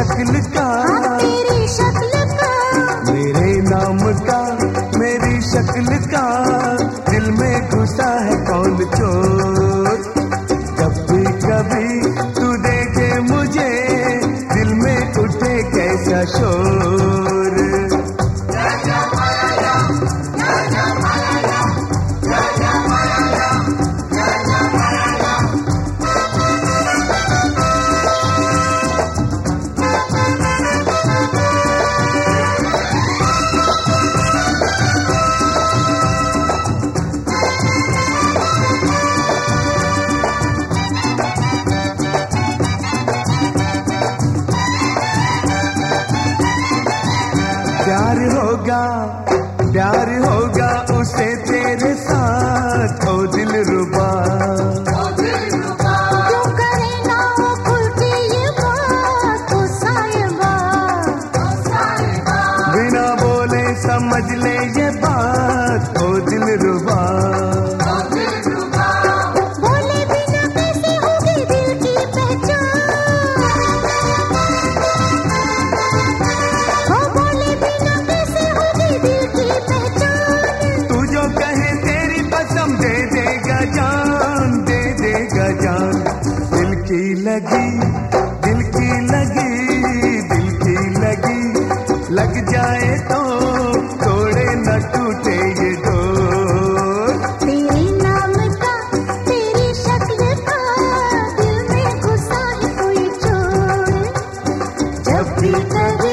शक्ल का, तेरी शक्ल का, मेरे नाम का, मेरी शक्ल का, दिल में घुसा है कौन चोर। जब भी कभी तू देखे मुझे, दिल में उठे कैसा शोर। प्यार होगा उसे तेरे साथ, ओ दिलरुबा। क्यों करे ना वो खुल के ये बात, ओ साहिबा। बिना बोले समझ ले ये बात, ओ दिलरुबा। बोले बिना कैसे होगी दिल की पहचान, ओ बोले बिना कैसे होगी दिल की पहचान। तू जो कहे तेरी कसम दे देगा जान, दे देगा जान। दिल की लगी, दिल की लगी, दिल की लगी, लग जाए तो तोड़े न टूटे ये डोर। तेरे नाम का, तेरी शक्ल का, दिल में घुसा है कोई चोर। जब भी कभी